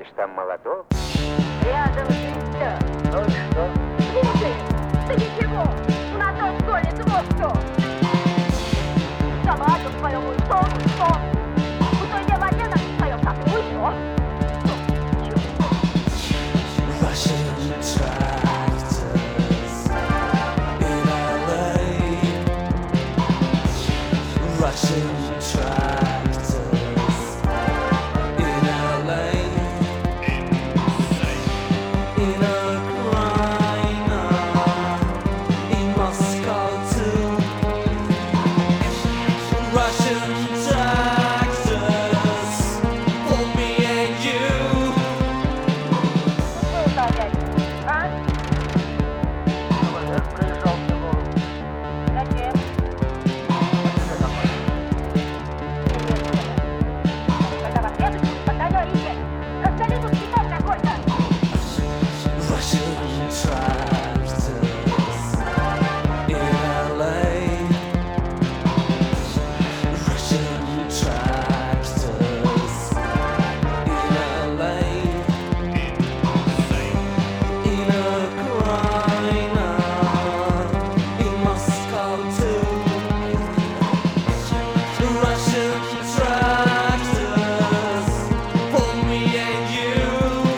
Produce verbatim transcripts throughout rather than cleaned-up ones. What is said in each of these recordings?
Значит, там молоток? Рядом жить-то. Ну и что? Слушай, да ничего, у нас там в школе вот что. Салату своему, что, что? У той воде на своем так, ну и что? Russian tractors in L A. Russian tractors in L A. In Ukraine, in Moscow too. Russian tractors for me and you. Что опять? А? Человек пришел в голову. Зачем? Когда вас едут, тогда говорите. Расскажи тут стихов какой-то. Russian tractors in L A. Russian tractors in L A. In Ukraine, in Moscow too. Russian tractors for me and you.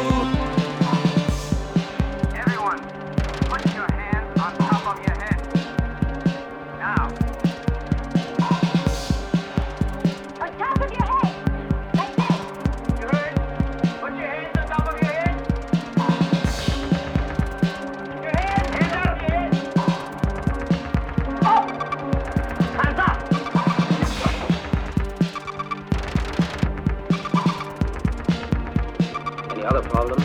Everyone, put your hands on top of your head. Now, On top of your head. Like this. you heard? Put your hands on top of your head. Your hands, hands out of your head. Up! Hands up! Any other problems?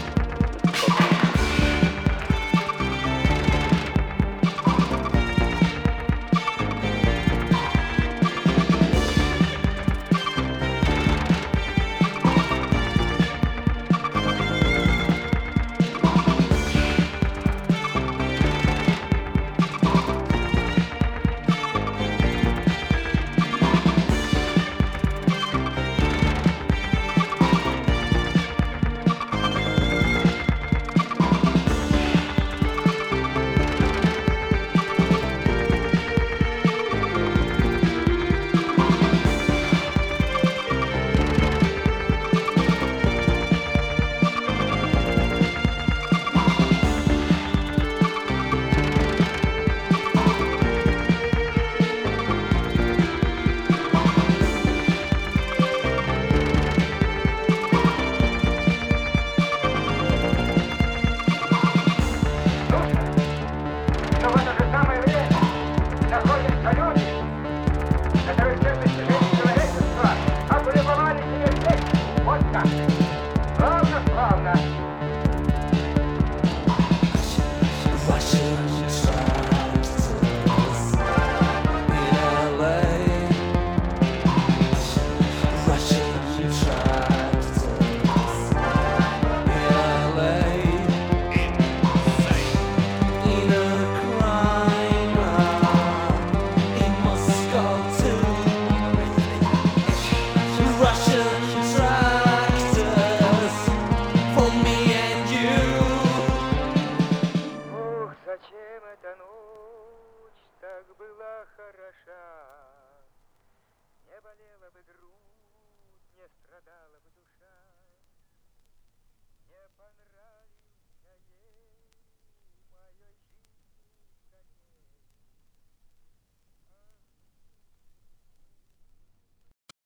Но в это же самое время находятся люди, которые все достижения человечества облюбовали себе здесь. Вот так. Славно, славно. Russian tractors in L A. Russian tractors in L A. In Ukraine, in Moscow too. Russian tractors for me and you. Ух, зачем эта ночь так была хороша? Не болела бы грудь, не страдала бы душа.